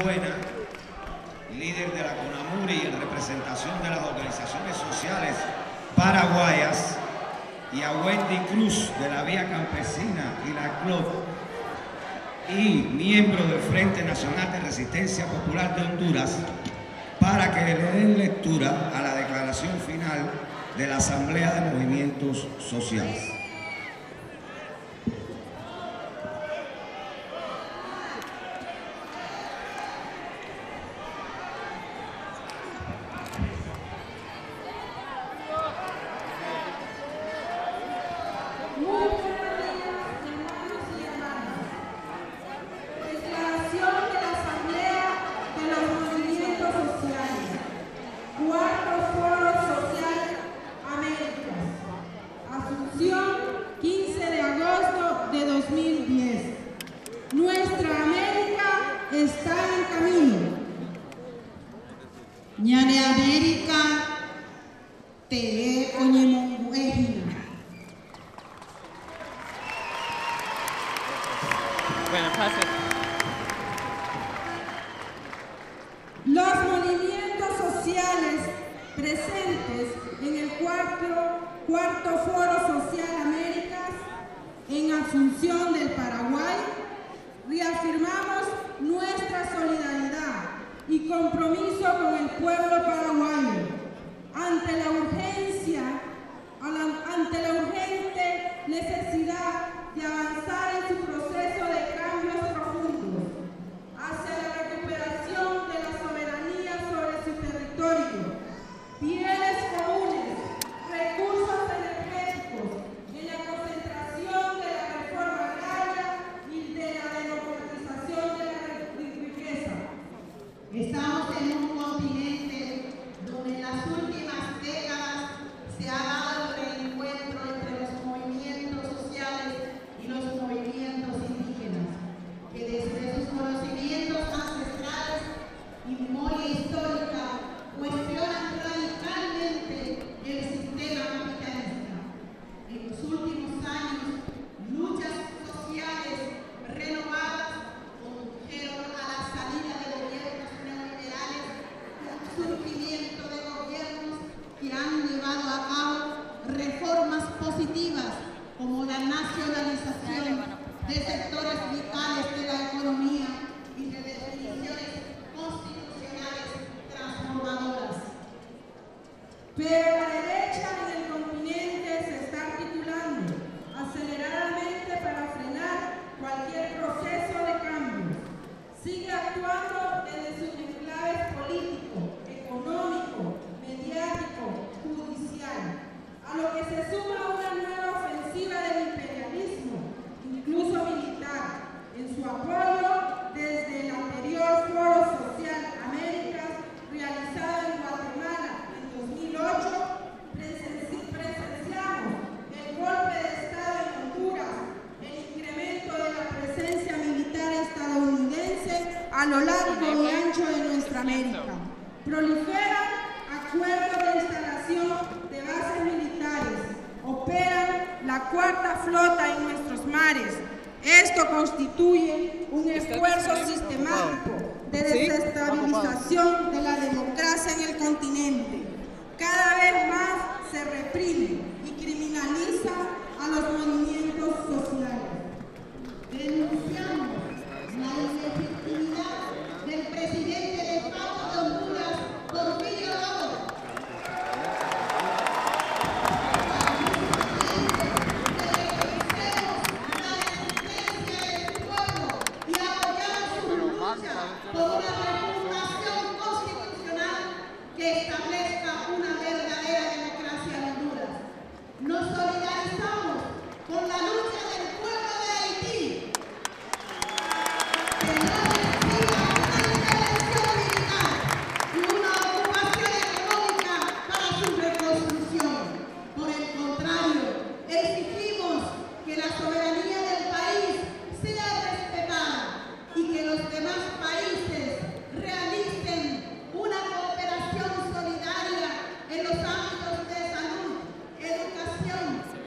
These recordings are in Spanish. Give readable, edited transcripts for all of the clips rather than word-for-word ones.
Buena, líder de la CONAMURI en representación de las organizaciones sociales paraguayas, y a Wendy Cruz de la Vía Campesina y la CLOP, y miembro del Frente Nacional de Resistencia Popular de Honduras, para que le den lectura a la declaración final de la Asamblea de Movimientos Sociales. Los movimientos sociales presentes en el cuarto Foro Social Américas en Asunción del Paraguay, reafirmamos nuestra solidaridad y compromiso con el pueblo paraguayo ante la urgente necesidad de avanzar en su proceso de cambios profundos hacia la recuperación de la soberanía sobre su territorio, bienes comunes, recursos energéticos, en la concentración de la reforma agraria y de la democratización de la riqueza. Estamos en un continente donde en las últimas décadas se ha dado el reencuentro entre los movimientos sociales y los movimientos indígenas, que desde sus conocimientos ancestrales y memoria histórica cuestionan radicalmente el sistema capitalista. En los últimos años, luchas sociales renovadas condujeron a la salida de gobiernos neoliberales y al surgimiento de gobiernos que han llevado a cabo reformas positivas como la nacionalización de sectores vitales de la economía y de definiciones constitucionales transformadoras. Pero la derecha en el continente se está articulando aceleradamente para frenar cualquier proceso de cambio. Sigue actuando desde sus enclaves político, económico, mediático, judicial, a lo que se suma una nueva ofensiva del imperialismo, incluso militar, en su apoyo desde el anterior Foro Social Américas realizado en Guatemala en 2008, presenciamos el golpe de Estado en Honduras, el incremento de la presencia militar estadounidense a lo largo y ancho de nuestra América. Proliferan acuerdos de instalación de bases militares, operan la cuarta flota en nuestros mares. Esto constituye un esfuerzo sistemático de desestabilización de la democracia en el continente. Cada vez más se reprime y criminaliza a los movimientos sociales. Denunciamos la ilegitimidad del presidente de facto de Honduras, Porfirio López. Por una reformulación constitucional que establezca una verdadera democracia en Honduras. Nos solidarizamos con la lucha del pueblo de Haití, que no reciba una intervención militar y una ocupación económica para su reconstrucción. Por el contrario, exigimos que la soberanía del país sea respetada y que los demás países realicen una cooperación solidaria en los ámbitos de salud, educación,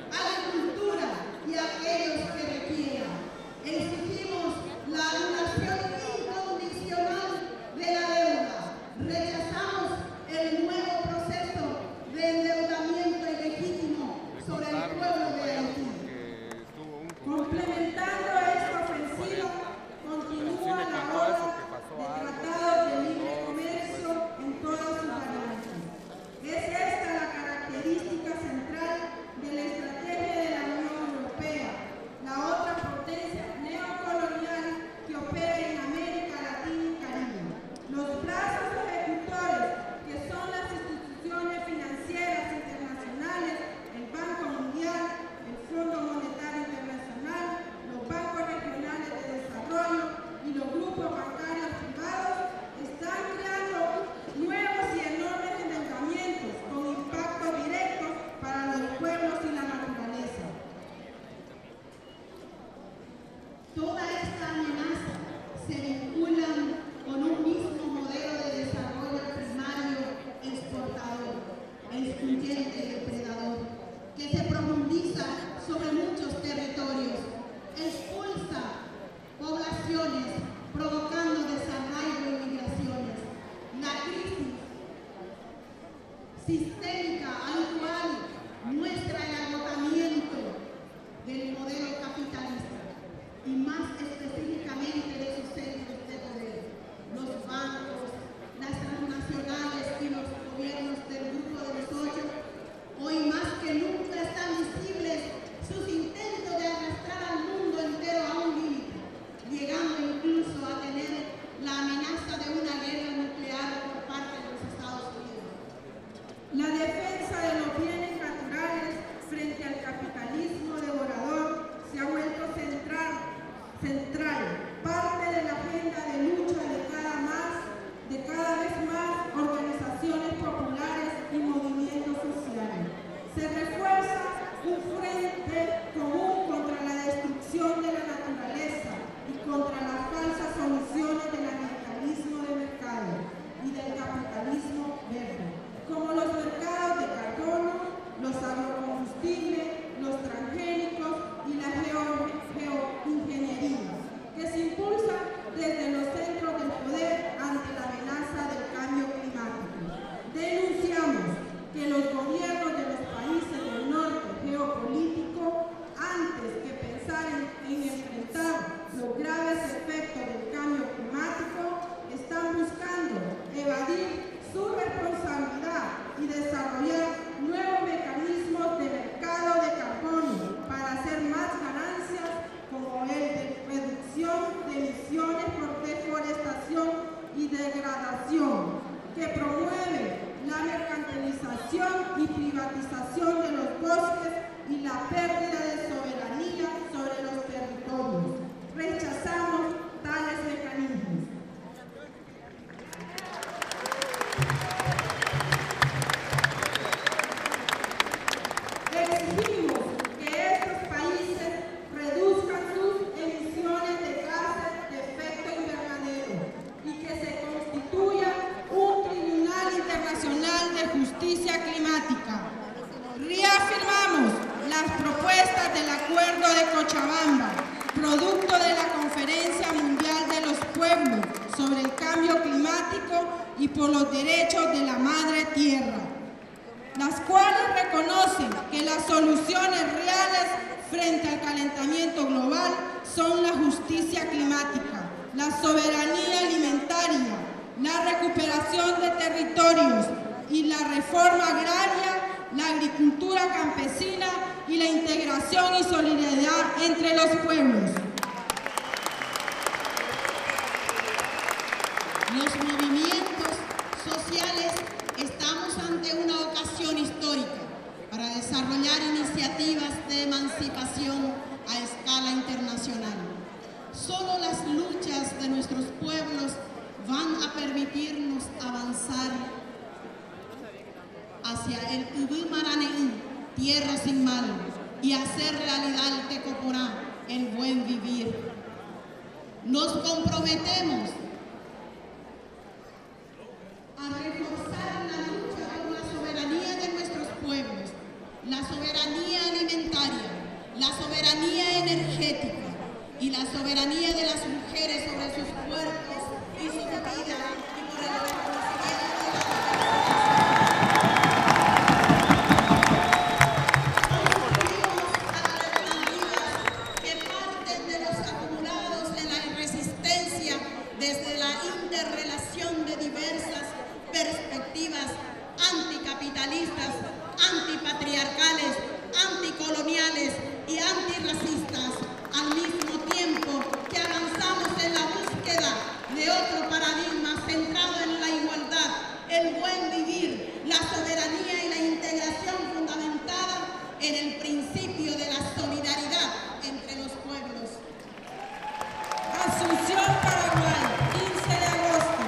sistémica al cual muestra el agotamiento del modelo capitalista y más específicamente de sus centros de poder, los bancos, las transnacionales y los gobiernos del grupo de los 8, hoy más que nunca están visibles sus intentos de arrastrar al mundo entero a un límite, llegando incluso a tener la amenaza de una guerra nuclear por parte de los Estados Unidos. La defensa de los bienes naturales frente al capitalismo devorador se ha vuelto central, parte de la agenda de lucha de cada vez más organizaciones populares y movimientos sociales. Se refuerza un frente común contra la destrucción de la naturaleza y contra las falsas soluciones del ambientalismo de mercado y del capitalismo verde, como los mercados de carbono, los agrocombustibles, los transgénicos y la geoingeniería, que se impulsan desde los centros del poder ante la amenaza del cambio climático. Denunciamos que los gobiernos de los países del norte geopolítico, antes que pensar en enfrentar los graves efectos del cambio climático, están buscando evadir su responsabilidad y desarrollar nuevos mecanismos de mercado de carbono para hacer más ganancias, como el de reducción de emisiones por deforestación y degradación, que promueve la mercantilización y privatización de los bosques y la pérdida de soberanía sobre los territorios. Rechazamos tales mecanismos. Exigimos que estos países reduzcan sus emisiones de gases de efecto invernadero y que se constituya un Tribunal Internacional de Justicia Climática. Reafirmamos las propuestas del Acuerdo de Cochabamba, producto de la Conferencia Mundial de los Pueblos sobre el Cambio Climático y por los Derechos de la Madre Tierra, las cuales reconocen que las soluciones reales frente al calentamiento global son la justicia climática, la soberanía alimentaria, la recuperación de territorios y la reforma agraria, la agricultura campesina y la integración y solidaridad entre los pueblos. Los movimientos sociales estamos ante una ocasión histórica para desarrollar iniciativas de emancipación a escala internacional. Solo las luchas de nuestros pueblos van a permitirnos avanzar hacia el Ubumaraneí, tierra sin mal, y hacer realidad el Tecoporá, el buen vivir. Nos comprometemos a reforzar la lucha por la soberanía de nuestros pueblos, la soberanía alimentaria, la soberanía energética y la soberanía de las mujeres sobre sus cuerpos y sus vidas, y por el reconocimiento de la contribuimos a las alternativas que parten de los acumulados en la resistencia desde la interrelación de diversas perspectivas anticapitalistas, antipatriarcales, anticoloniales y antirracistas, al mismo tiempo que avanzamos en la búsqueda de otro paradigma centrado en la igualdad, el buen vivir, la soberanía y la integración fundamentada en el principio de la solidaridad entre los pueblos. Asunción, Paraguay, 15 de agosto.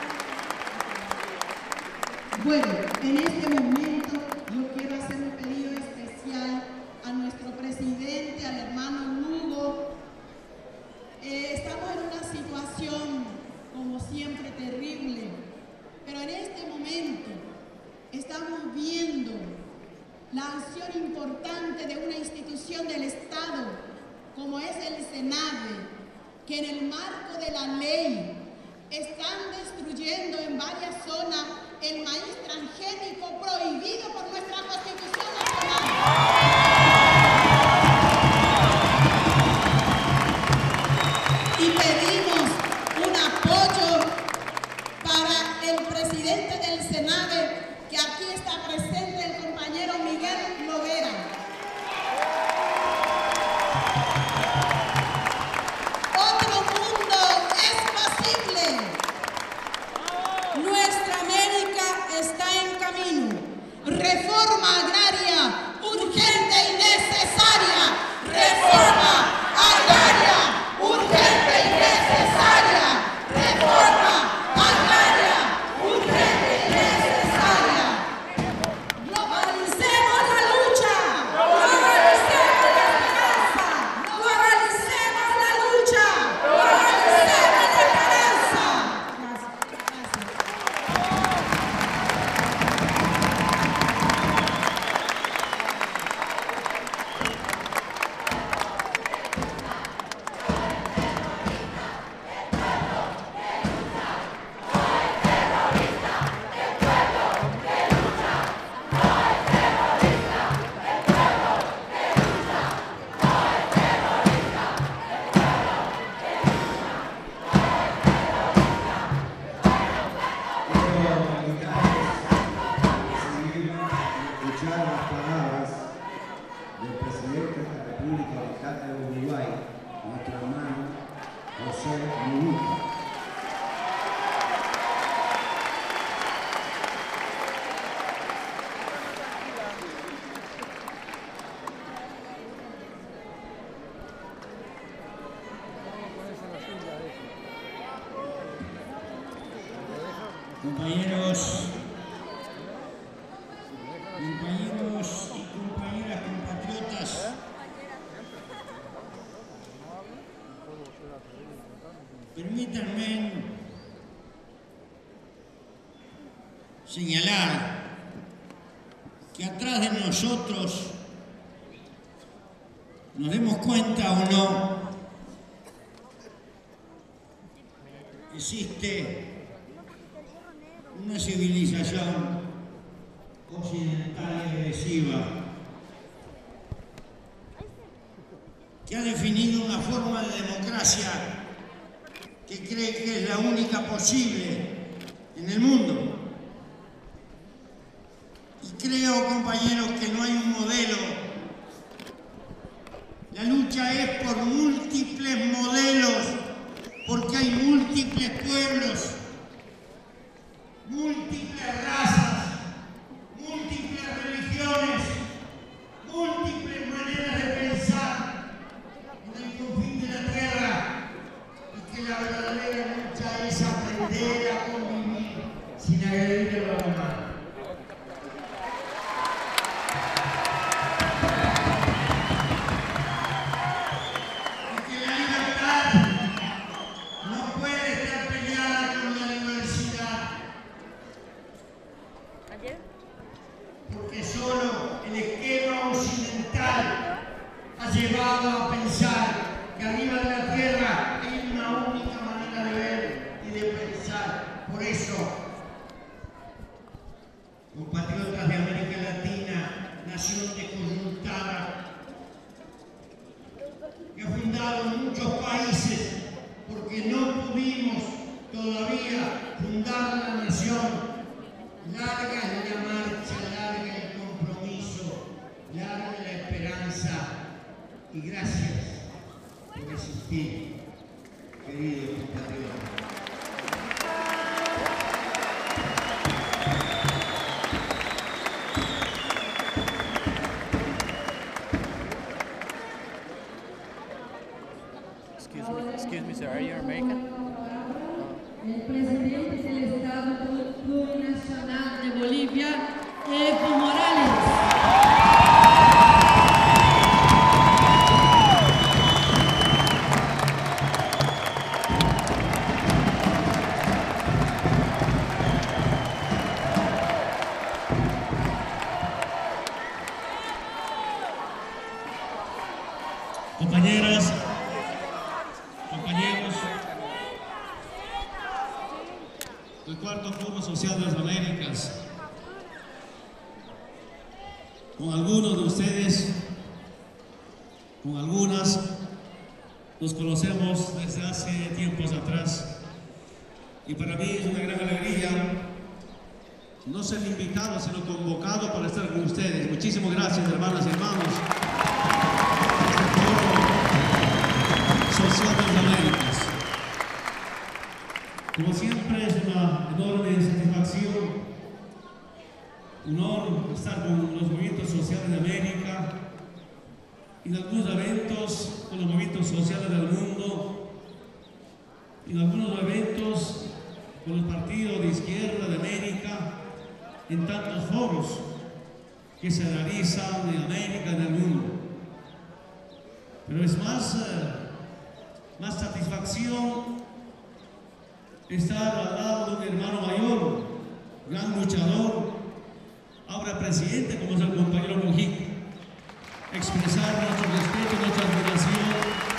Bueno, en este momento yo quiero hacer un pedido especial a nuestro presidente, al hermano Lugo. Estamos en una situación, como siempre, terrible, pero en este momento estamos viendo la acción importante de una institución del Estado, como es el SENAVE, que en el marco de la ley están destruyendo en varias zonas el maíz transgénico prohibido por nuestra Constitución Nacional. Y pedimos un apoyo para el presidente del Senado, que aquí está presente, el compañero Miguel Lovera. Otro mundo es posible. Nuestra América está en camino. Reforma agraria urgente y necesaria. Reforma agraria urgente y necesaria. Reforma agraria urgente y necesaria. Globalicemos la lucha. Globalicemos la esperanza. Globalicemos la lucha. Globalicemos la esperanza. Escuchar las palabras del presidente de la República Oriental de Uruguay, nuestro hermano José Mujica. Compañeros y compañeras, compatriotas, permítanme señalar que atrás de nosotros, nos demos cuenta o no, existe una civilización occidental y agresiva que ha definido una forma de democracia que cree que es la única posible en el mundo. Y creo, compañeros, que no hay un modelo. La lucha es por múltiples modelos, porque hay múltiples pueblos, múltiples razas, múltiples religiones, múltiples maneras de pensar en el confín de la tierra, y que la verdadera lucha es aprender a convivir sin agredir a los demás. Y que la libertad no puede estar peleada con la diversidad. Porque solo el esquema occidental ha llevado a pensar que arriba de la tierra hay una única manera de ver y de pensar. Por eso, compatriotas de América Latina, nación descoyuntada, que ha fundado muchos países porque no pudimos todavía fundar la nación. Larga es la marcha, larga el compromiso, larga la esperanza, y gracias por existir, queridos compatriotas. Excuse me, sir, are you American? El presidente del Estado Plurinacional de Bolivia, Evo Morales. el cuarto Foro Social de las Américas. Con algunos de ustedes, con algunas, nos conocemos desde hace tiempos atrás. Y para mí es una gran alegría no ser invitado, sino convocado para estar con ustedes. Muchísimas gracias, hermanas y hermanos. Este Foro Social de las Américas. Como siempre, es una enorme satisfacción, un honor estar con los movimientos sociales de América, en algunos eventos con los movimientos sociales del mundo, en algunos eventos con los partidos de izquierda de América, en tantos foros que se realizan en América y en el mundo. Pero es más satisfacción estar al lado de un hermano mayor, gran luchador, ahora presidente, como es el compañero Mojica. Expresar nuestro respeto, nuestra admiración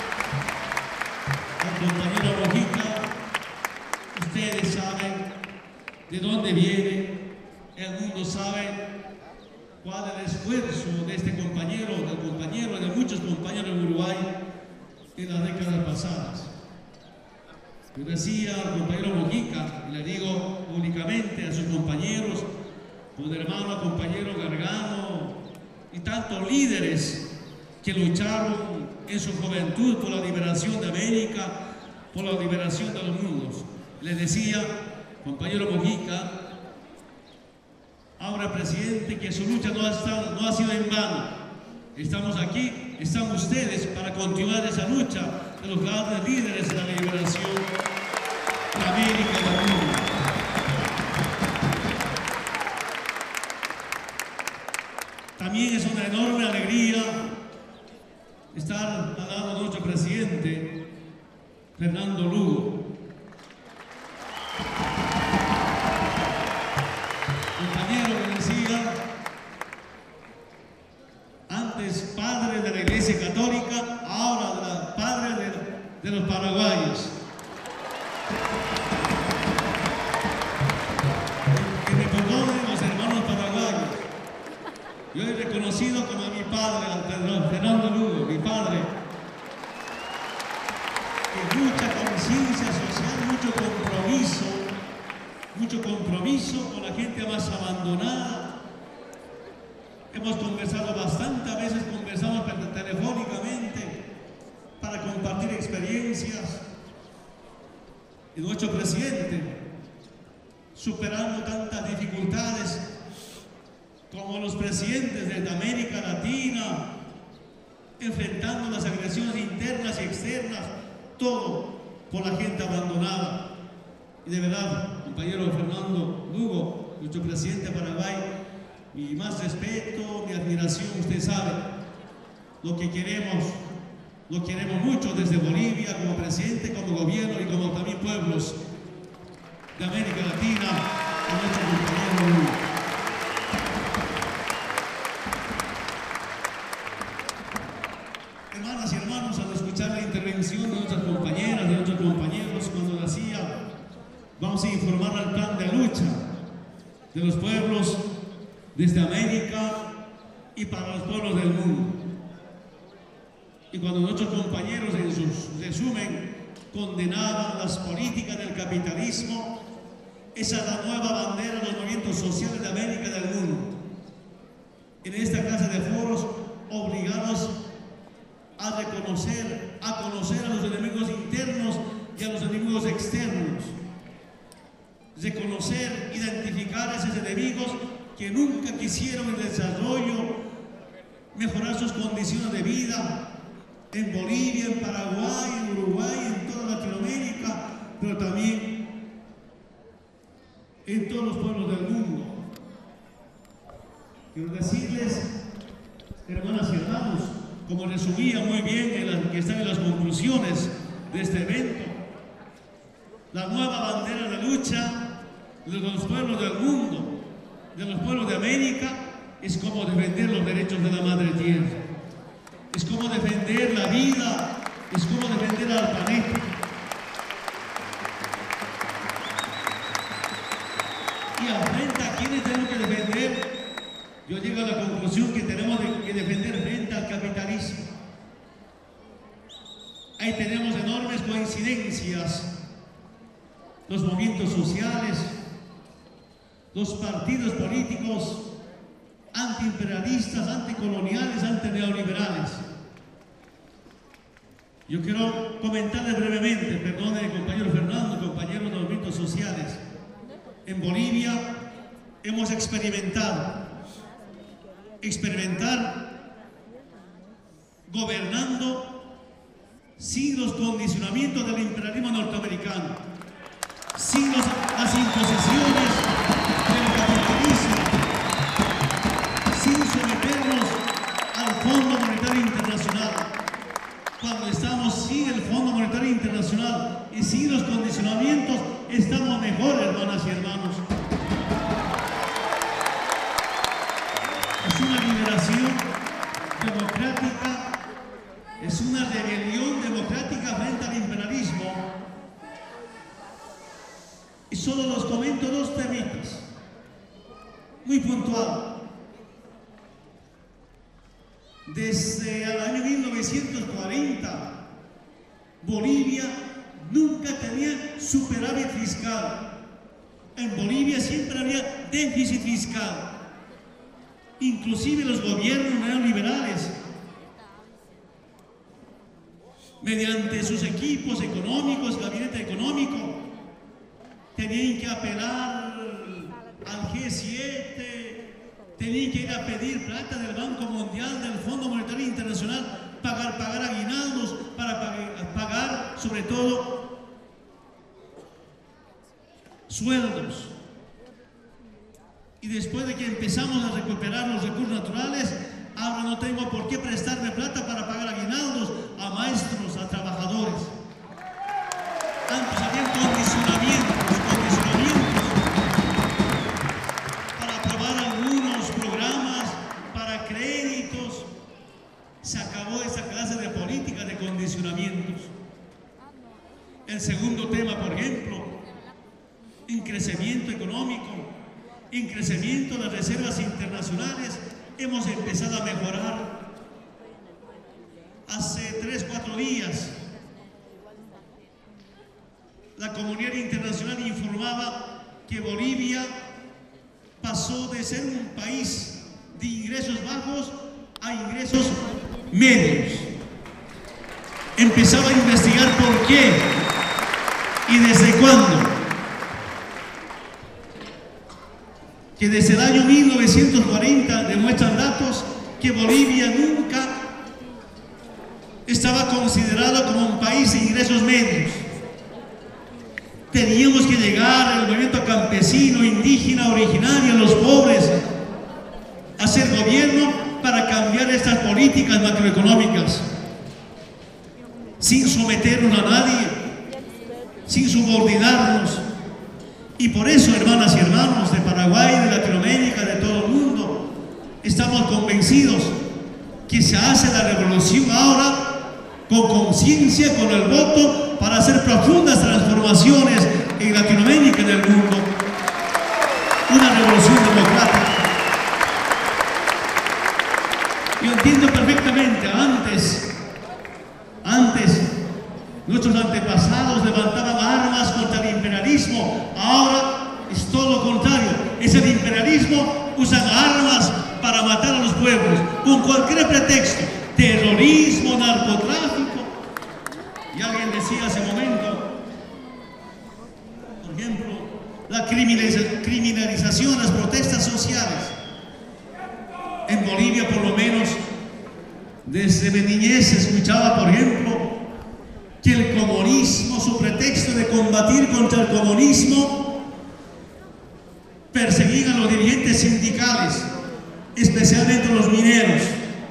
al compañero Mojica. Ustedes saben de dónde viene, el mundo sabe cuál es el esfuerzo de este compañero, y de muchos compañeros en Uruguay en las décadas pasadas. Yo decía al compañero Mojica, y le digo públicamente a sus compañeros, con hermano, compañero Gargano y tantos líderes que lucharon en su juventud por la liberación de América, por la liberación de los mundos. Les decía, compañero Mojica, ahora presidente, que su lucha no ha sido en vano. Estamos aquí, están ustedes para continuar esa lucha de los grandes líderes de la liberación de América y del mundo. También es una enorme alegría estar al lado de nuestro presidente, Fernando Lugo. Compañero que decía, antes padre de la Iglesia Católica, ahora padre de los paraguayos. Que me perdonen los hermanos paraguayos. Yo he reconocido como a mi padre, Fernando Lugo, mi padre, que mucha conciencia social, mucho compromiso con la gente más abandonada. Hemos conversado bastantes veces, conversamos telefónicamente para compartir experiencias. Y nuestro presidente, superando tantas dificultades como los presidentes de América Latina, enfrentando las agresiones internas y externas, todo por la gente abandonada. Y de verdad, compañero Fernando Lugo, nuestro presidente de Paraguay, mi más respeto, mi admiración, usted sabe lo que queremos mucho desde Bolivia, como presidente, como gobierno y como también pueblos de América Latina, con nuestro compañero Lugo. Hermanas y hermanos, al escuchar la intervención de nuestras compañeras, de nuestros compañeros, cuando decía, vamos a informar al plan de lucha de los pueblos desde América y para los pueblos del mundo. Y cuando nuestros compañeros en su resumen condenaban las políticas del capitalismo, esa es la nueva bandera de los movimientos sociales de América y del mundo. En esta clase de foros, obligados a reconocer, a conocer a los enemigos internos y a los enemigos externos. Reconocer, identificar a esos enemigos que nunca quisieron el desarrollo, mejorar sus condiciones de vida en Bolivia, en Paraguay, en Uruguay, en toda Latinoamérica, pero también en todos los pueblos del mundo. Quiero decirles, hermanas y hermanos, como resumía muy bien que están en las conclusiones de este evento, la nueva bandera de lucha de los pueblos del mundo, de los pueblos de América, es como defender los derechos de la madre tierra, es como defender la vida, es como defender al planeta. y frente a quienes tenemos que defender, yo llego a la conclusión que tenemos que defender frente al capitalismo. Ahí tenemos enormes coincidencias, los movimientos sociales, los partidos políticos antiimperialistas, anticoloniales, antineoliberales. Yo quiero comentarles brevemente, perdone compañero Fernando, compañeros de los movimientos sociales. En Bolivia hemos experimentar gobernando sin los condicionamientos del imperialismo norteamericano, sin las imposiciones del capitalismo, sin someternos al Fondo Monetario Internacional. Cuando estamos sin el Fondo Monetario Internacional y sin los condicionamientos, estamos mejor, hermanas y hermanos. Es una liberación democrática, es una rebelión democrática frente al imperialismo. Y solo los comento dos temitas, muy puntual. Desde el año 1940, Bolivia nunca tenía superávit fiscal. En Bolivia siempre había déficit fiscal. Inclusive los gobiernos neoliberales, mediante sus equipos económicos, gabinete económico, tenían que apelar al G7, tenían que ir a pedir plata del Banco Mundial, del Fondo Monetario Internacional, pagar aguinaldos, para pagar sobre todo sueldos. Y después de que empezamos a recuperar los recursos naturales, ahora no tengo por qué prestarme plata para pagar aguinaldos a maestros, a trabajadores. Antes había condicionamientos para aprobar algunos programas, para créditos. Se acabó esa clase de política de condicionamientos. El segundo tema, por ejemplo, en crecimiento económico, en crecimiento de las reservas internacionales, hemos empezado a mejorar. Hace 3-4 días, la comunidad internacional informaba que Bolivia pasó de ser un país de ingresos bajos a ingresos medios. Empezaba a investigar por qué y desde cuándo. Que desde el año 1940 demuestran datos que Bolivia nunca estaba considerado como un país de ingresos medios. Teníamos que llegar al movimiento campesino, indígena, originario, los pobres, a hacer gobierno para cambiar estas políticas macroeconómicas, sin someternos a nadie, sin subordinarnos. Y por eso, hermanas y hermanos de Paraguay, de Latinoamérica, de todo el mundo, estamos convencidos que se hace la revolución ahora con conciencia, con el voto, para hacer profundas transformaciones en Latinoamérica y en el mundo. Una revolución democrática. Yo entiendo perfectamente, antes nuestros antepasados levantaban armas contra el imperialismo. Ahora es todo lo contrario. Es el imperialismo, usan armas para matar a los pueblos con cualquier pretexto. Terrorismo, narcotráfico. Y alguien decía hace un momento, por ejemplo, la criminalización de las protestas sociales. En Bolivia, por lo menos, desde mi niñez se escuchaba, por ejemplo, que el comunismo, su pretexto de combatir contra el comunismo, perseguían a los dirigentes sindicales, especialmente los mineros.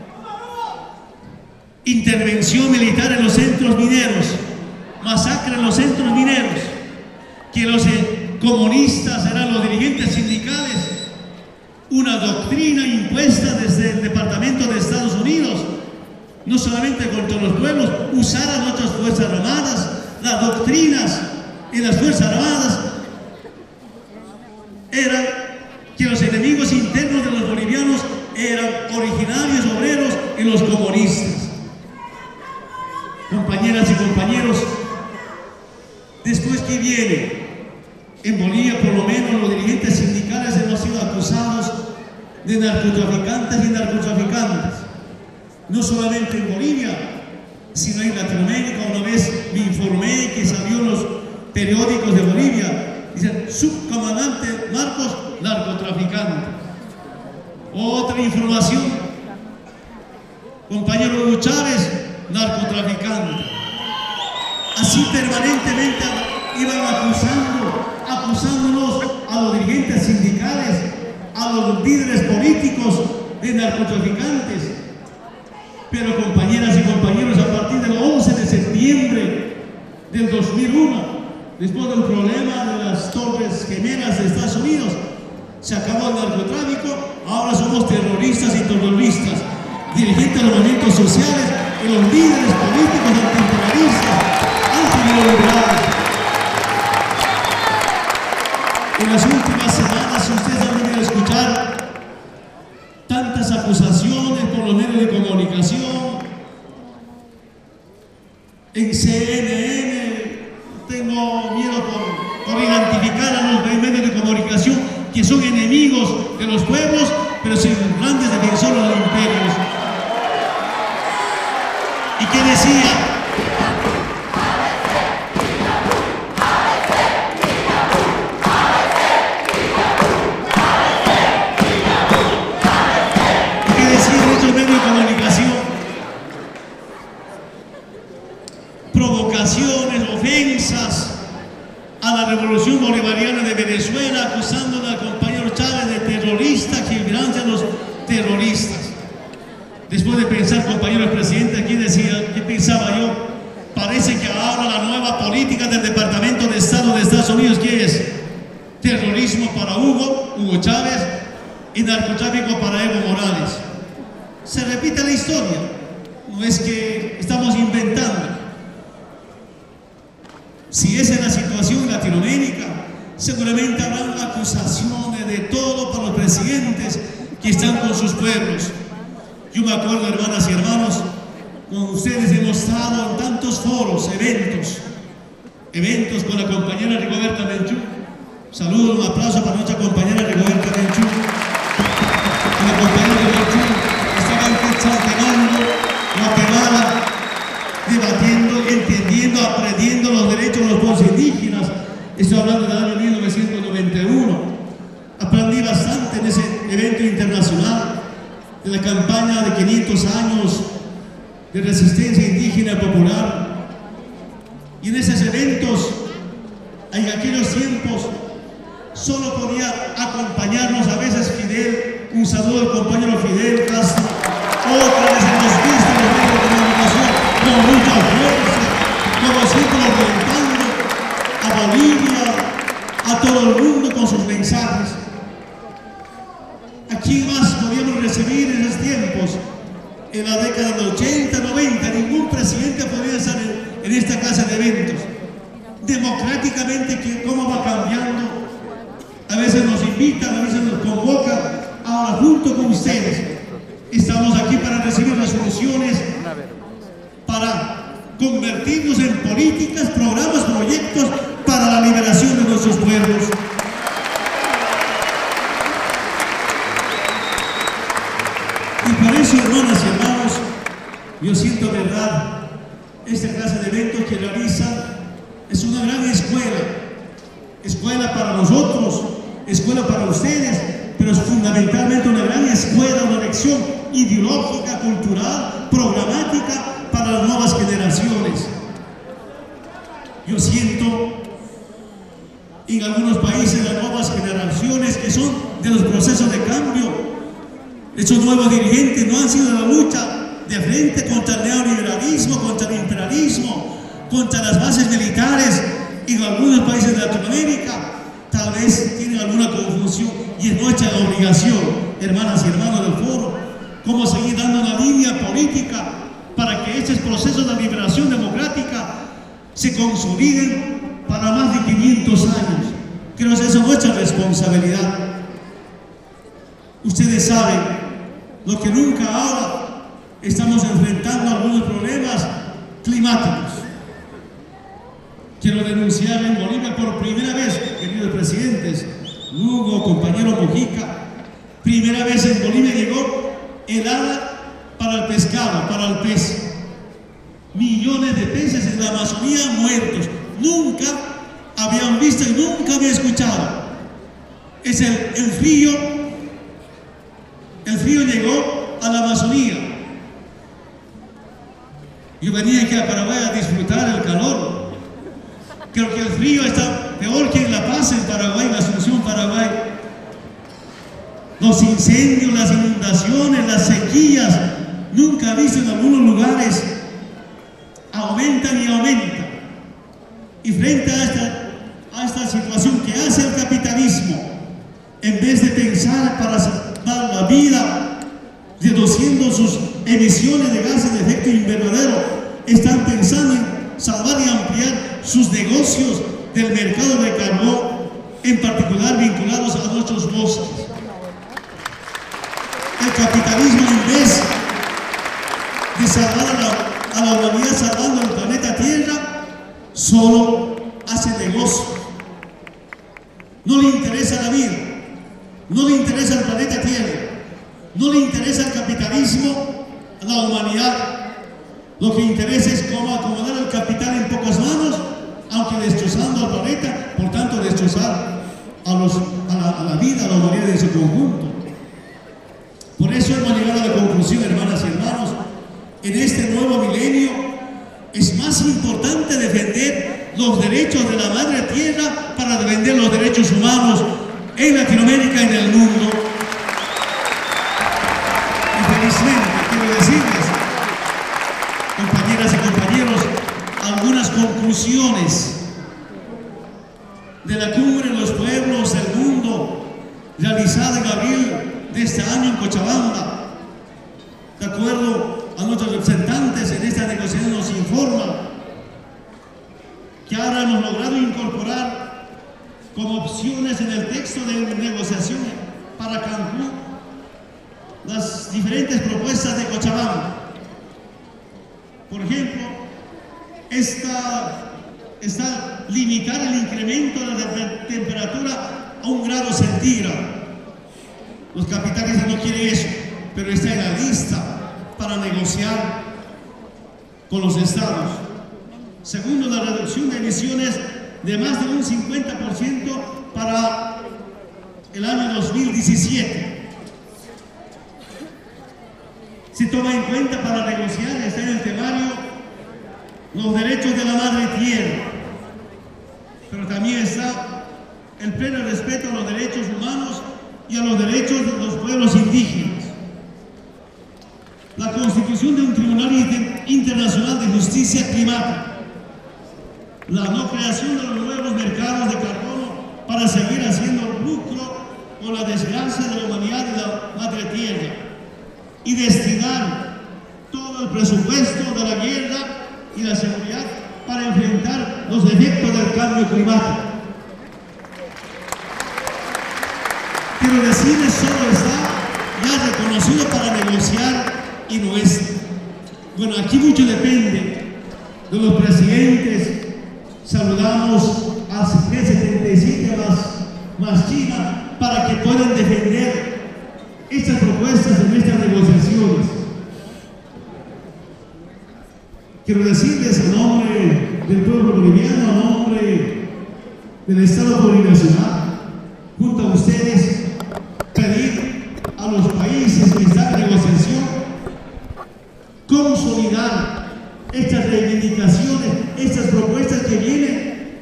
Intervención militar en los centros mineros, masacre en los centros mineros, que los comunistas eran los dirigentes sindicales, una doctrina impuesta desde el Departamento de Estados Unidos, no solamente contra los pueblos, usar a nuestras Fuerzas Armadas, las doctrinas en las Fuerzas Armadas eran Después, ¿qué viene? En Bolivia, por lo menos, los dirigentes sindicales hemos sido acusados de narcotraficantes y narcotraficantes. No solamente en Bolivia, sino en Latinoamérica. Una vez me informé que salió en los periódicos de Bolivia, dicen, subcomandante Marcos, narcotraficante. Otra información, compañero Hugo Chávez, narcotraficante. Así permanentemente iban acusándonos a los dirigentes sindicales, a los líderes políticos de narcotraficantes. Pero compañeras y compañeros, a partir del 11 de septiembre del 2001, después del problema de las Torres Gemelas de Estados Unidos, se acabó el narcotráfico. Ahora somos terroristas y terroristas, dirigentes de los movimientos sociales y los líderes políticos antiimperialistas, antineoliberales. En las últimas semanas ustedes han venido a escuchar tantas acusaciones por los medios de comunicación, en CNN. Tengo miedo por identificar a los medios de comunicación que son enemigos de los pueblos, pero son grandes defensores de los imperios. ¿Y qué decía? Provocaciones, ofensas a la revolución bolivariana de Venezuela, acusando al compañero Chávez de terrorista que financia a los terroristas. Después de pensar, compañero presidente, aquí decía, ¿qué pensaba yo? Parece que ahora la nueva política del Departamento de Estado de Estados Unidos, ¿qué es? Terrorismo para Hugo Chávez, y narcotráfico para Evo Morales. Se repite la historia, no es que estamos inventando. Si esa es la situación en Latinoamérica, seguramente habrán acusaciones de todo para los presidentes que están con sus pueblos. Yo me acuerdo, hermanas y hermanos, con ustedes hemos estado en tantos foros, eventos con la compañera Rigoberta Menchú. Saludos, un aplauso para nuestra compañera Rigoberta Menchú. Con la compañera Menchú estaban Quetzaltenango, Guatemala, debatiendo, entendiendo, aprendiendo los derechos de los pueblos indígenas. Estoy hablando del año 1991. Aprendí bastante en ese evento internacional de la campaña de 500 años de resistencia indígena popular. Y en esos eventos, en aquellos tiempos, solo podía acompañarnos a veces Fidel. Un saludo al compañero Fidel Castro. Otra vez hemos visto los medios de comunicación con mucha fuerza, como siempre orientando a Bolivia, a todo el mundo con sus mensajes. ¿A quién más podíamos recibir en esos tiempos? En la década del 80, 90, ningún presidente podía estar en esta clase de eventos. Democráticamente, ¿cómo va cambiando? A veces nos invitan, a veces nos convocan. Ahora, junto con ustedes, estamos aquí para recibir resoluciones, para convertirnos en políticas, programas, proyectos para la liberación de nuestros pueblos. Y por eso, hermanas y hermanos, yo siento verdad, esta clase de eventos que realizan es una gran escuela para nosotros, escuela para ustedes, pero es fundamentalmente una gran escuela, una lección ideológica, cultural, programática para las nuevas generaciones. Yo siento en algunos países las nuevas generaciones que son de los procesos de cambio. Estos nuevos dirigentes no han sido la lucha de frente contra el neoliberalismo, contra el imperialismo, contra las bases militares en algunos países de Latinoamérica. Tal vez tienen alguna confusión y es nuestra obligación, hermanas y hermanos del foro, cómo seguir dando una línea política para que estos procesos de liberación democrática se consoliden para más de 500 años. Creo que esa es nuestra responsabilidad. Ustedes saben lo que nunca ahora estamos enfrentando algunos problemas climáticos. Quiero denunciar en Bolivia por primera vez, queridos presidentes, Lugo, compañero Mujica, primera vez en Bolivia llegó el hada para el pescado, para el pez. Millones de peces en la Amazonía muertos. Nunca habían visto y nunca había escuchado. Es el frío. El frío llegó a la Amazonía. Yo venía aquí a Paraguay a disfrutar el calor. Creo que el frío está peor que en La Paz, en Paraguay, en Asunción, Paraguay. Los incendios, las inundaciones, las sequías, nunca visto en algunos lugares, aumentan y aumentan. Y frente a esta situación que hace el capitalismo, en vez de pensar para salvar la vida, reduciendo sus emisiones de gases de efecto invernadero, están pensando en salvar y ampliar sus negocios del mercado de carbón, en particular vinculados a nuestros bosques. El capitalismo, en vez de salvar a la humanidad salvando el planeta Tierra, solo hace negocio. No le interesa la vida, no le interesa el planeta Tierra, no le interesa el capitalismo, a la humanidad. Lo que interesa es cómo acomodar el capital en pocas manos, aunque destrozando al planeta, por tanto destrozar a la vida, a la humanidad en su conjunto. Por eso hemos llegado a la conclusión, hermanas y hermanos, en este nuevo milenio es más importante defender los derechos de la madre tierra para defender los derechos humanos en Latinoamérica y en el mundo. Y felizmente quiero decirles, compañeras y compañeros, algunas conclusiones de la cumbre de los pueblos del mundo realizada en abril de este año en Cochabamba. De acuerdo a nuestros representantes en esta negociación, nos informan que ahora hemos logrado incorporar como opciones en el texto de negociación para Cancún las diferentes propuestas de Cochabamba. Por ejemplo, está limitar el incremento de la temperatura a 1 grado centígrado. Los capitalistas no quieren eso, pero está en la lista para negociar con los estados. Segundo, la reducción de emisiones de más de un 50% para el año 2017. Se toma en cuenta para negociar, está en el temario, los derechos de la madre tierra, pero también está el pleno respeto a los derechos humanos y a los derechos de los pueblos indígenas. La constitución de un Tribunal Internacional de Justicia Climática. La no creación de los nuevos mercados de carbono para seguir haciendo lucro con la desgracia de la humanidad y la madre tierra. Y destinar todo el presupuesto de la guerra y la seguridad para enfrentar los efectos del cambio climático. Quiero decirles, solo está ya reconocido para negociar y no es. Bueno, aquí mucho depende de los presidentes. Saludamos a G77 más China para que puedan defender estas propuestas en estas negociaciones. Quiero decirles en nombre del pueblo boliviano, en nombre del Estado plurinacional, junto a ustedes, pedir a los países que están en negociación consolidar estas reivindicaciones, estas propuestas que vienen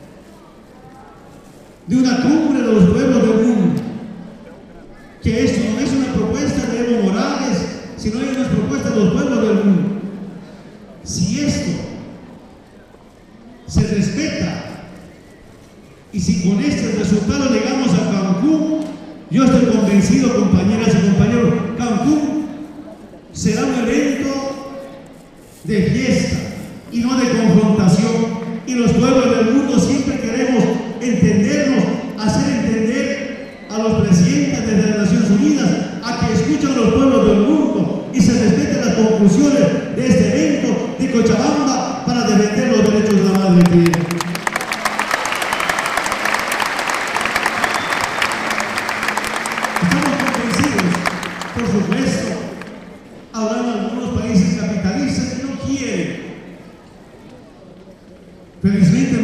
de una cumbre de los pueblos del mundo. Que esto no es una propuesta de Evo Morales, sino es una propuesta de los pueblos del mundo. Si esto se respeta y si con este resultado llegamos a Cancún, yo estoy convencido, compañeras y compañeros, Cancún será un evento de fiesta y no de confrontación. Y los pueblos del mundo siempre queremos entendernos, hacer entender a los presidentes de las Naciones Unidas a que escuchan a los pueblos del mundo y se respeten las conclusiones de este evento de Cochabamba para defender los derechos de la madre tierra.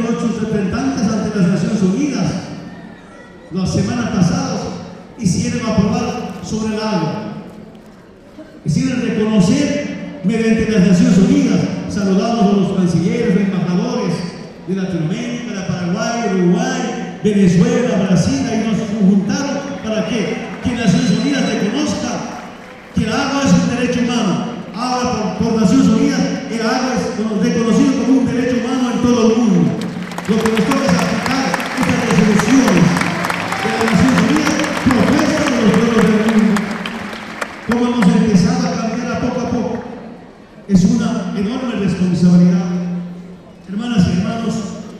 nuestros representantes ante las Naciones Unidas la semana pasada hicieron aprobar sobre el agua. Hicieron reconocer mediante las Naciones Unidas. Saludamos a los cancilleres, los embajadores de Latinoamérica, de Paraguay, Uruguay, Venezuela, Brasil, y nos juntaron para que Naciones Unidas reconozca que el agua es un derecho humano. Ahora por Naciones Unidas el agua es reconocido como un derecho humano en todo el mundo. Lo que nos toca es aplicar estas resoluciones de las Naciones Unidas propuestas de los pueblos del mundo. Como hemos empezado a cambiar a poco, es una enorme responsabilidad. Hermanas y hermanos,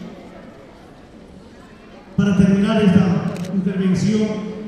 para terminar esta intervención,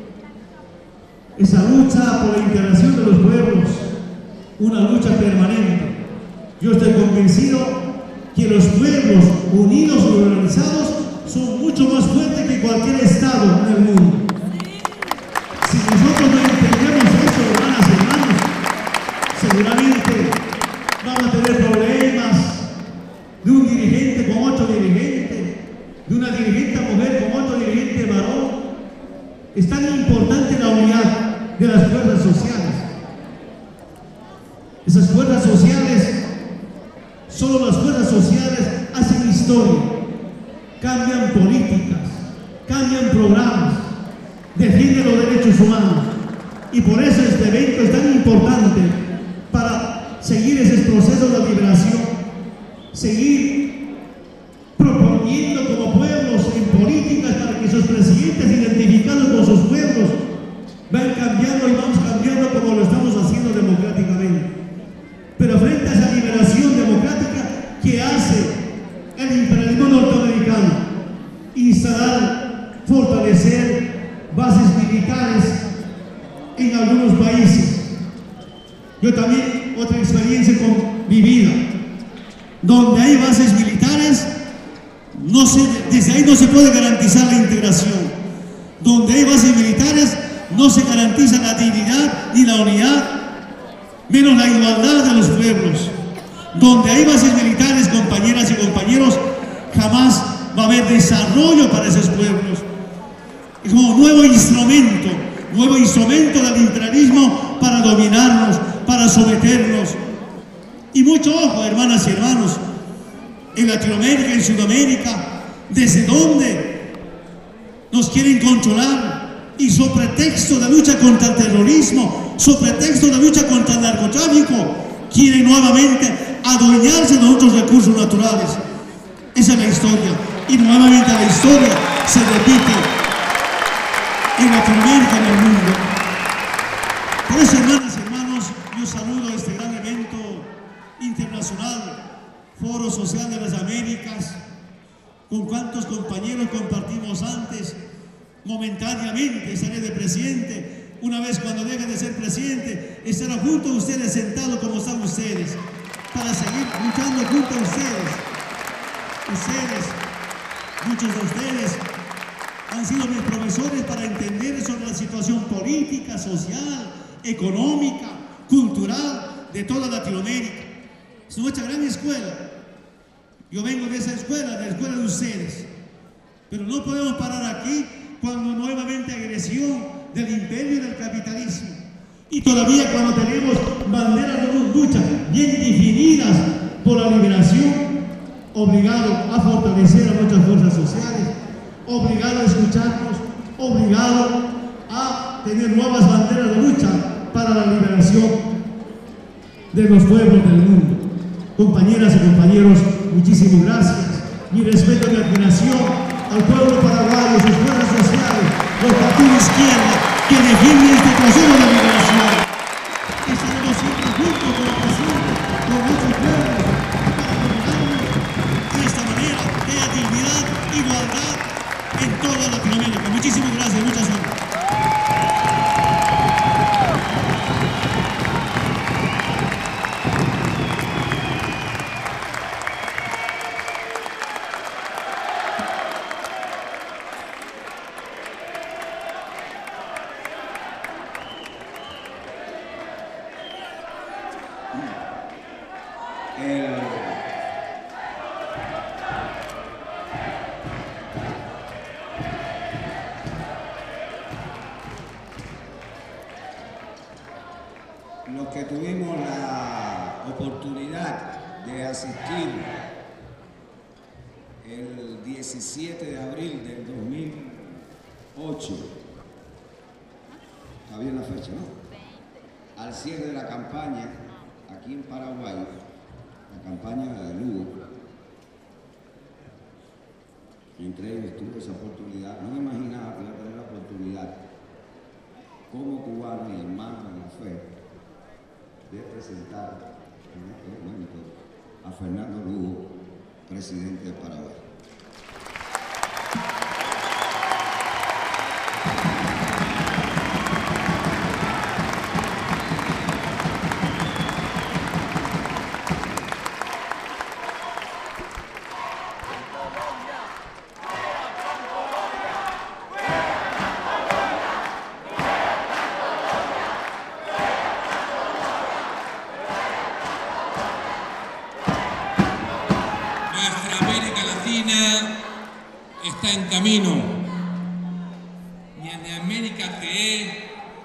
esa lucha por la integración de los pueblos, una lucha permanente. Yo estoy convencido que los pueblos unidos y organizados son mucho más fuertes que cualquier estado en el mundo. Si nosotros no entendemos eso, hermanas y hermanos, seguramente vamos a tener problemas de un dirigente con otro dirigente, de una dirigente mujer con otro dirigente varón. Es tan importante la unidad de las fuerzas sociales. Esas fuerzas sociales, solo las fuerzas sociales hacen historia, cambian políticas, cambian programas, defienden los derechos humanos. Y por eso este evento es tan importante para seguir ese proceso de liberación, seguir proponiendo como pueblos en políticas para que sus presidentes identificados con sus pueblos van cambiando y vamos cambiando como lo estamos haciendo democráticamente. Pero frente a esa liberación democrática, ¿qué hace el imperialismo norteamericano? Instalar, fortalecer bases militares en algunos países. Yo también, otra experiencia con mi vida, donde hay bases militares, desde ahí no se puede garantizar la integración. Donde hay bases militares, no se garantiza la dignidad ni la unidad, menos la igualdad de los pueblos. Donde hay bases militares, compañeras y compañeros, jamás va a haber desarrollo para esos pueblos. Es como nuevo instrumento del imperialismo para dominarnos, para someternos. Y mucho ojo, hermanas y hermanos, en Latinoamérica, en Sudamérica, desde donde nos quieren controlar, y sobre pretexto de lucha contra el terrorismo, sobre pretexto de lucha contra el narcotráfico, quieren nuevamente adueñarse de nuestros recursos naturales. Esa es la historia, y nuevamente la historia se repite en Latinoamérica, en el mundo. Por eso, hermanas y hermanos, yo saludo este gran evento internacional, Foro Social de las Américas, con cuantos compañeros compartimos antes. Momentáneamente estaré de presidente. Una vez cuando deje de ser presidente, estará junto a ustedes, sentado como están ustedes, para seguir luchando junto a ustedes. Muchos de ustedes han sido mis profesores para entender sobre la situación política, social, económica, cultural de toda Latinoamérica. Es nuestra gran escuela. Yo vengo de esa escuela, de la escuela de ustedes. Pero no podemos parar aquí cuando nuevamente agresión del imperio y del capitalismo. Y todavía cuando tenemos banderas de lucha bien definidas por la liberación, obligado a fortalecer a nuestras fuerzas sociales, obligado a escucharnos, obligado a tener nuevas banderas de lucha para la liberación de los pueblos del mundo. Compañeras y compañeros, muchísimas gracias. Mi respeto y mi admiración al pueblo paraguayo, sus fuerzas sociales, los partidos de izquierda que defienden este proceso de liberación. Estaremos siempre juntos con el presidente, con nuestros pueblos, para dominarnos de esta manera, que haya dignidad, igualdad en toda Latinoamérica. Muchísimas gracias, muchas gracias. porque tuvimos la oportunidad de asistir el 17 de abril del 2008, está bien la fecha, ¿no? Al cierre de la campaña aquí en Paraguay, la campaña de Lugo. Entré y tuve esa oportunidad, no me imaginaba que iba a tener la oportunidad como cubano y hermano en la fe de presentar en este momento a Fernando Lugo, presidente de Paraguay. Está en camino. Y en América que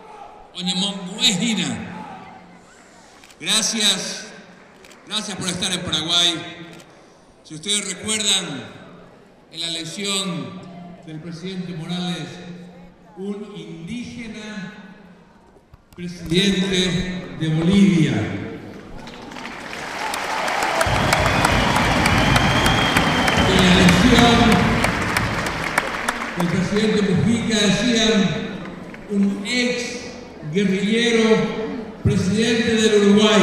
gracias por estar en Paraguay. Si ustedes recuerdan, en la elección del presidente Morales, un indígena presidente de Bolivia. En la elección el presidente Mujica decían un ex guerrillero presidente del Uruguay.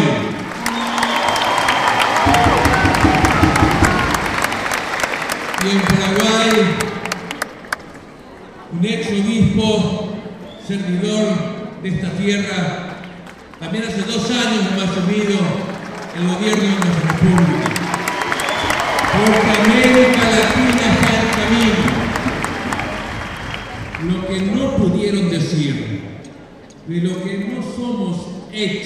Y en Paraguay un ex obispo servidor de esta tierra. También hace 2 años hemos asumido el gobierno de nuestra república. Porque América Latina está en camino. Lo que no pudieron decir, de lo que no somos ex,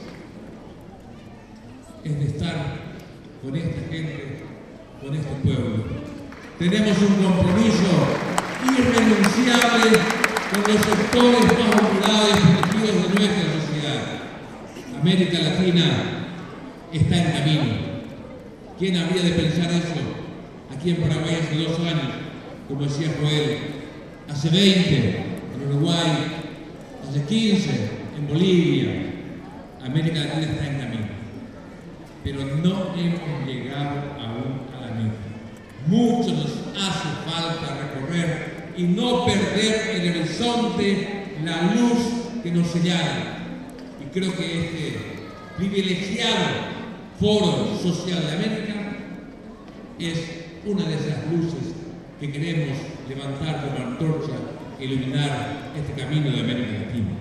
es de estar con esta gente, con este pueblo. Tenemos un compromiso irrenunciable con los sectores más olvidados y protegidos de nuestra sociedad. América Latina está en camino. ¿Quién habría de pensar eso aquí en Paraguay hace 2 años, como decía Joel? Hace 20 en Uruguay, hace 15 en Bolivia. América Latina está en camino. Pero no hemos llegado aún a la meta. Mucho nos hace falta recorrer y no perder en el horizonte la luz que nos señala. Y creo que este privilegiado Foro Social de América es una de esas luces que queremos levantar como antorcha e iluminar este camino de América Latina.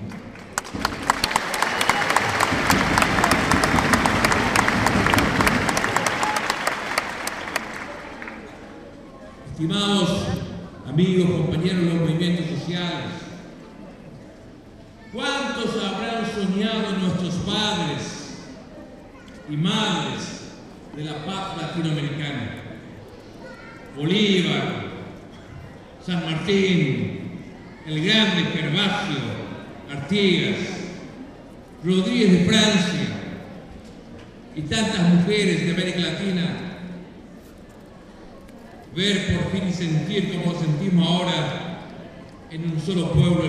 Estimados amigos, compañeros de los movimientos sociales, ¿cuántos habrán soñado nuestros padres y madres de la paz latinoamericana? Bolívar, San Martín, el grande Gervasio, Artigas, Rodríguez de Francia y tantas mujeres de América Latina. Ver por fin y sentir como sentimos ahora en un solo pueblo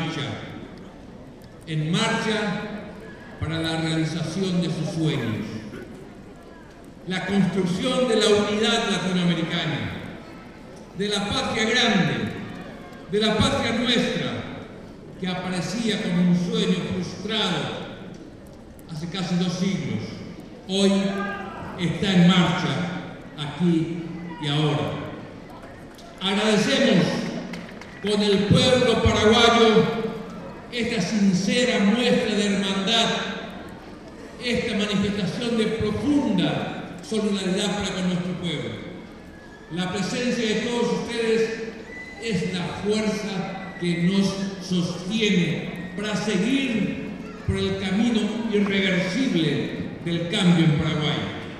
en marcha para la realización de sus sueños, la construcción de la unidad latinoamericana, de la patria grande, de la patria nuestra, que aparecía como un sueño frustrado hace casi 2 siglos. Hoy está en marcha, aquí y ahora. Agradecemos con el pueblo paraguayo esta sincera muestra de hermandad, esta manifestación de profunda solidaridad para con nuestro pueblo. La presencia de todos ustedes es la fuerza que nos sostiene para seguir por el camino irreversible del cambio en Paraguay.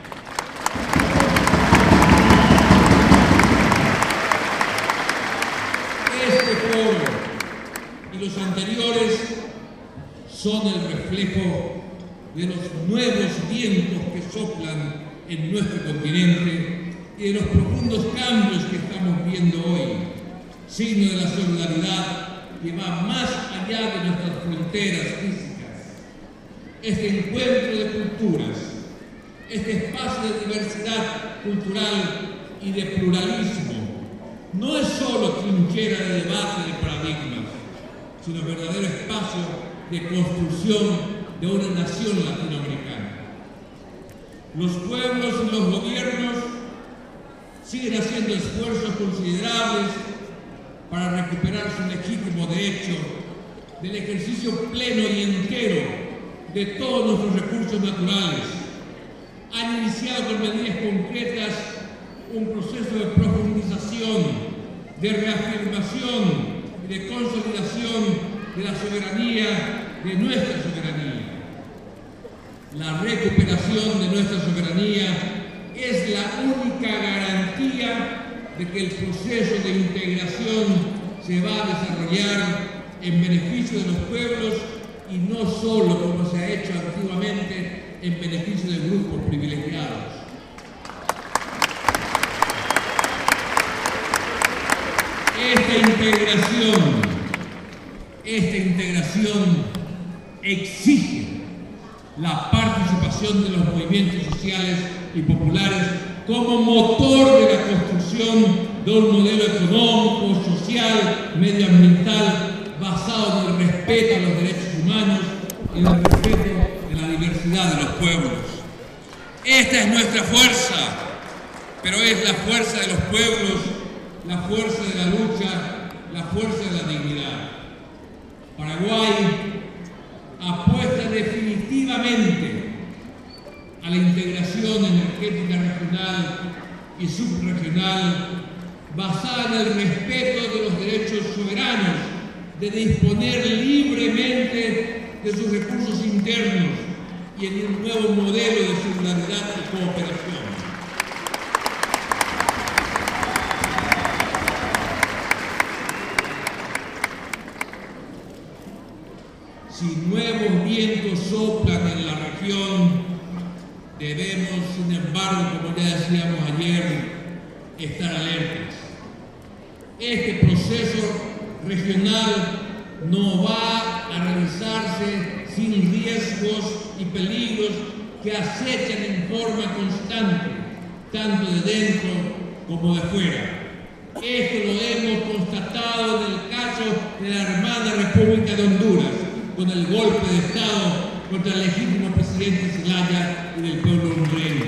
Este foro y los anteriores son el reflejo de los nuevos vientos que soplan en nuestro continente y de los profundos cambios que estamos viendo hoy, signo de la solidaridad que va más allá de nuestras fronteras físicas. Este encuentro de culturas, este espacio de diversidad cultural y de pluralismo, no es solo trinchera de debate de paradigmas, sino verdadero espacio de construcción de una nación latinoamericana. Los pueblos y los gobiernos siguen haciendo esfuerzos considerables para recuperar su legítimo derecho del ejercicio pleno y entero de todos nuestros recursos naturales. Han iniciado con medidas concretas un proceso de profundización, de reafirmación y de consolidación de la soberanía, de nuestra soberanía. La recuperación de nuestra soberanía es la única garantía de que el proceso de integración se va a desarrollar en beneficio de los pueblos y no solo, como se ha hecho antiguamente, en beneficio de grupos privilegiados. Esta integración exige la participación de los movimientos sociales y populares como motor de la construcción de un modelo económico, social, medioambiental basado en el respeto a los derechos humanos y en el respeto de la diversidad de los pueblos. Esta es nuestra fuerza, pero es la fuerza de los pueblos, la fuerza de la lucha, la fuerza de la dignidad. Paraguay apuesta definitivamente a la integración energética regional y subregional basada en el respeto de los derechos soberanos de disponer libremente de sus recursos internos y en un nuevo modelo de solidaridad y cooperación. Si nuevos vientos soplan en la región, debemos, sin embargo, como ya decíamos ayer, estar alertas. Este proceso regional no va a realizarse sin riesgos y peligros que acechan en forma constante, tanto de dentro como de fuera. Esto lo hemos constatado en el caso de la hermana República de Honduras, con el golpe de Estado contra el legítimo presidente Zelaya y del pueblo hondureño.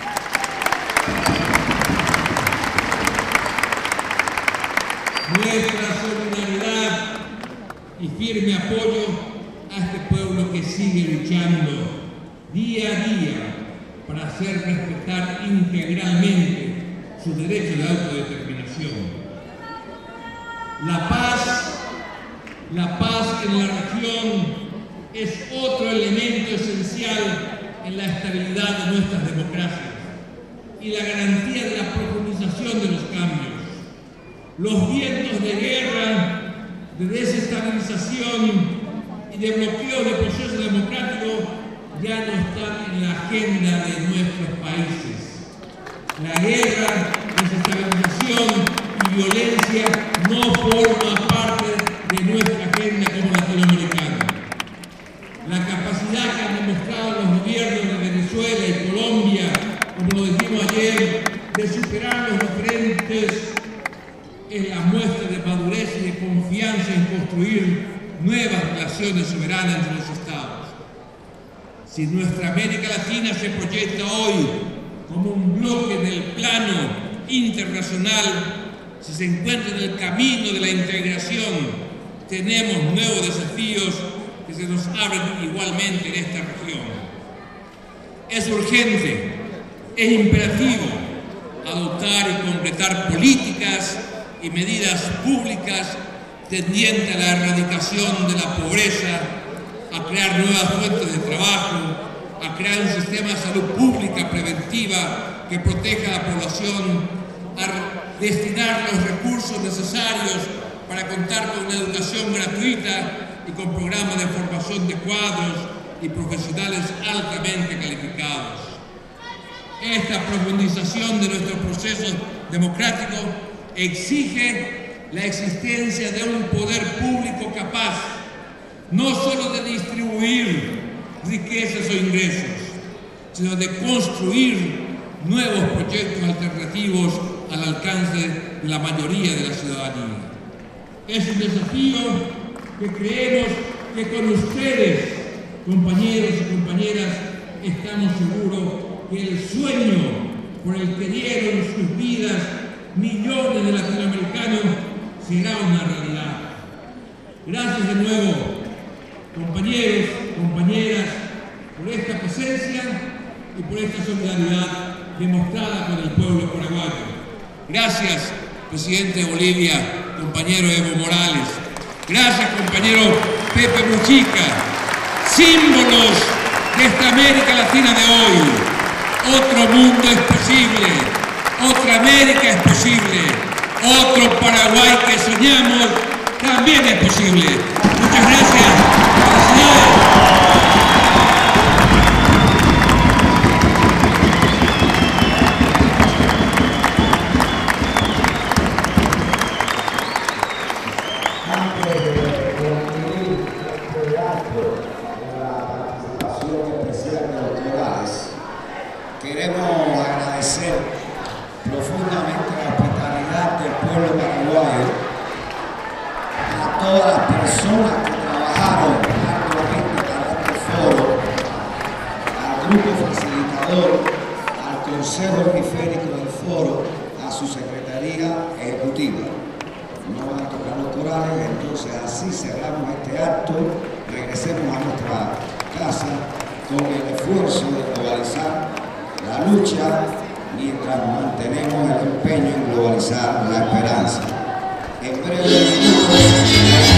Nuestra solidaridad y firme apoyo a este pueblo que sigue luchando día a día para hacer respetar integralmente su derecho de autodeterminación. La paz en la región es otro elemento esencial en la estabilidad de nuestras democracias y la garantía de la profundización de los cambios. Los vientos de guerra, de desestabilización y de bloqueo del proceso democrático ya no están en la agenda de nuestros países. La guerra, desestabilización y violencia no forman parte de nuestra agenda como latinoamericana. La capacidad que han demostrado los gobiernos de Venezuela y Colombia, como lo dijimos ayer, de superar los diferentes es la muestra de madurez y de confianza en construir nuevas relaciones soberanas entre los estados. Si nuestra América Latina se proyecta hoy como un bloque en el plano internacional, si se encuentra en el camino de la integración, tenemos nuevos desafíos que se nos abren igualmente en esta región. Es urgente, es imperativo adoptar y completar políticas y medidas públicas tendientes a la erradicación de la pobreza, a crear nuevas fuentes de trabajo, a crear un sistema de salud pública preventiva que proteja a la población, a destinar los recursos necesarios para contar con una educación gratuita y con programas de formación de cuadros y profesionales altamente calificados. Esta profundización de nuestro proceso democrático exige la existencia de un poder público capaz no solo de distribuir riquezas o ingresos, sino de construir nuevos proyectos alternativos al alcance de la mayoría de la ciudadanía. Es un desafío que creemos que con ustedes, compañeros y compañeras, estamos seguros que el sueño por el que dieron sus vidas millones de latinoamericanos será una realidad. Gracias de nuevo, compañeros, compañeras, por esta presencia y por esta solidaridad demostrada con el pueblo paraguayo. Gracias, presidente de Bolivia, compañero Evo Morales. Gracias, compañero Pepe Mujica, símbolos de esta América Latina de hoy. Otro mundo es posible, otra América es posible, otro Paraguay que soñamos también es posible. Muchas gracias. Felicidades. Queremos agradecer profundamente la hospitalidad del pueblo paraguayo, a todas las personas que trabajaron arduamente para este foro, al grupo facilitador, al Consejo Hemisférico del Foro, a su Secretaría Ejecutiva. No van a tocar los corales, entonces así cerramos este acto, regresemos a nuestra casa con el esfuerzo de globalizar la lucha mientras mantenemos el empeño en globalizar la esperanza. En breve minutos